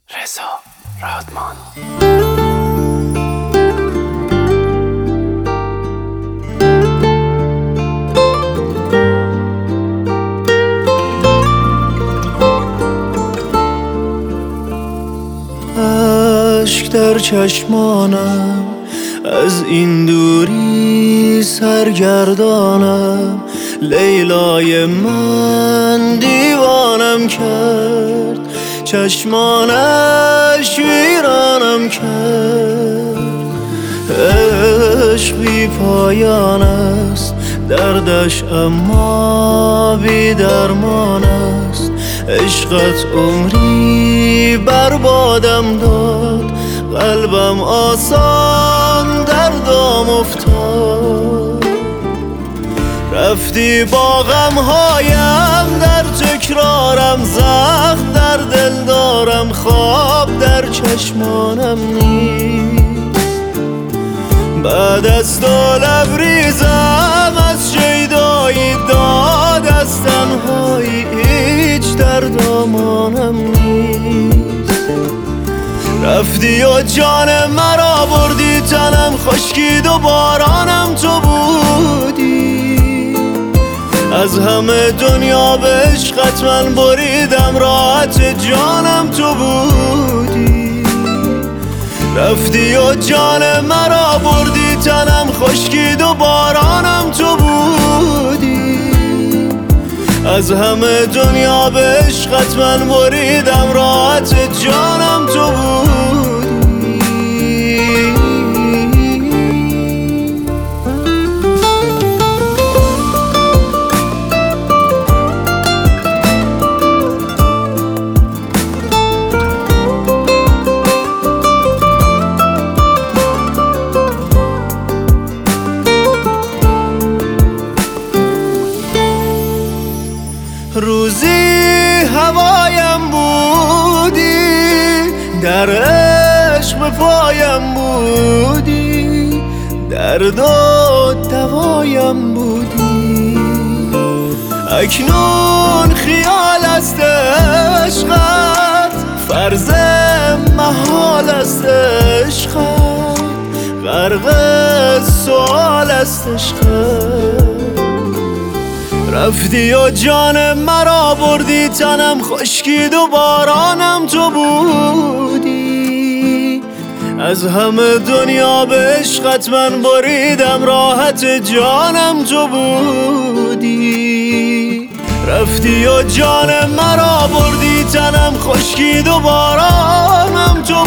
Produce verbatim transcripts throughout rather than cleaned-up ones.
رضا رادمان. اشک در چشمانم از این دوری سرگردانم، لیلای من دیوانم کرد، چشمانش ویرانم کرد. عشق بی پایان است، دردش اما بی درمان است. عشقت عمری بربادم داد، قلبم آسان در دام افتاد. رفتی با غمهایم در تکرارم، زخم در دل دارم، خواب در چشمانم نیست. بعد از تو لبریزم از شیدایی داد، از تنهایی هیچ در دامانم نیست. رفتی و جان مرا بردی، تنم خشکید و بارانم تو بودی. از همه دنیا به عشقت من بریدم، راحت جانم تو بودی. رفتی و جان مرا بردی، تنم خشکید و بارانم تو بودی. از همه دنیا به عشقت من بریدم، راحت جانم تو بودی. روزی هوایم بودی، در عشق به پایم بودی، درد و دوایم بودی. اکنون خیال است عشقت، فرض محال است عشقت، غرق سؤال است عشقت. رفتی و جان مرا بردی، تنم خشکید و بارانم تو بودی. از همه دنیا به عشقت من بریدم، راحت جانم تو بودی. رفتی و جان مرا بردی، تنم خشکید و بارانم تو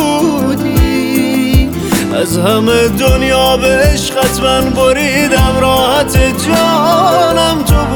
بودی. از همه دنیا به عشقت من بریدم، راحت جانم تو بودی.